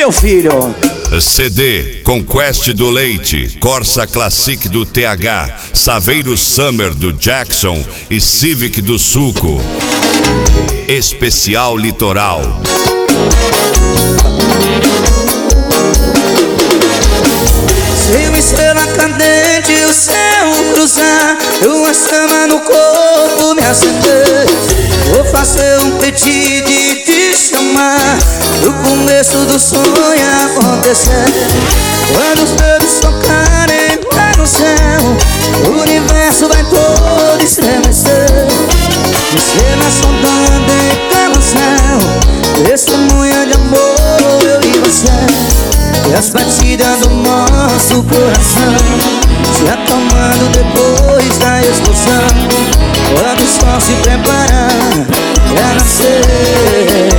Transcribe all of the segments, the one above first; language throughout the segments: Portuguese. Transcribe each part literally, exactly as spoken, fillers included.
meu filho. C D Conquest do Leite, Corsa Classic do T H, Saveiro Summer do Jackson e Civic do Suco. Especial Litoral. Se uma estrela cadente o céu cruzar, uma chama no corpo me acender, vou fazer um pedido e te chamar no começo do sonho acontecer. Quando os dedos tocarem lá no céu, o universo vai todo estremecer. Me cena sondando em carrossel, testemunha de amor, eu e você. E as batidas do nosso coração se acalmando depois da explosão, quando o sol se preparar pra nascer.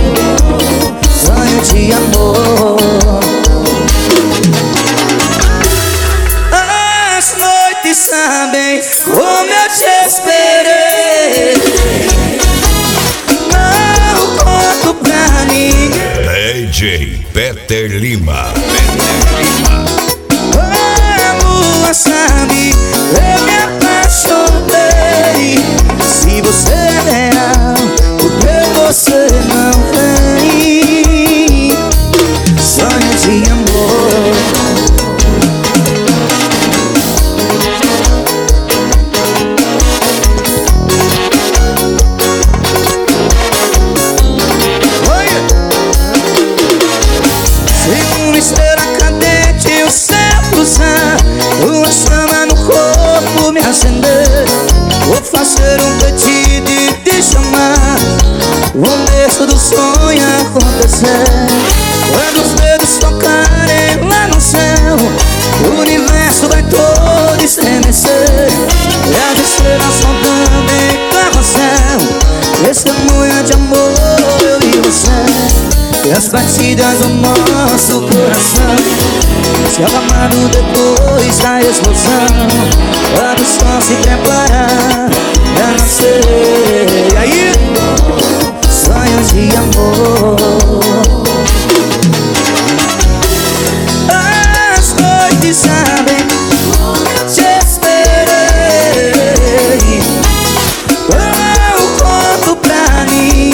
Sonho de amor. As noites sabem como eu te esperei, não conto pra ninguém. D J Peter Lima. Peter Lima. A lua sabe, eu me apaixonei. Se você é real, por que você não vem? Sonho de amor. Estrela cadente, o céu cruzar, uma chama no corpo me acender, vou fazer um pedido e te chamar, o começo do sonho acontecer. Quando os dedos tocarem lá no céu, o universo vai todo estremecer. E as estrelas sondando em carrossel, testemunha de amor, eu e você. E as batidas do nosso coração se acalmando depois da explosão, quando o sol se preparar pra nascer. E aí? Sonhos de amor. As noites sabem, te esperei, eu conto pra mim.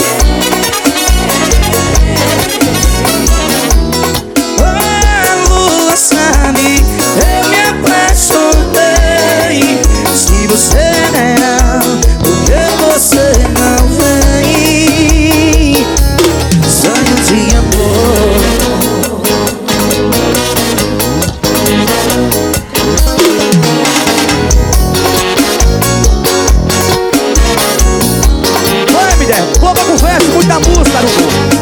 Sabe, eu me apaixonei. Se você é real, por que você não vem? Sonho de amor. Oi, me der, boa conversa, muita música, Arubu.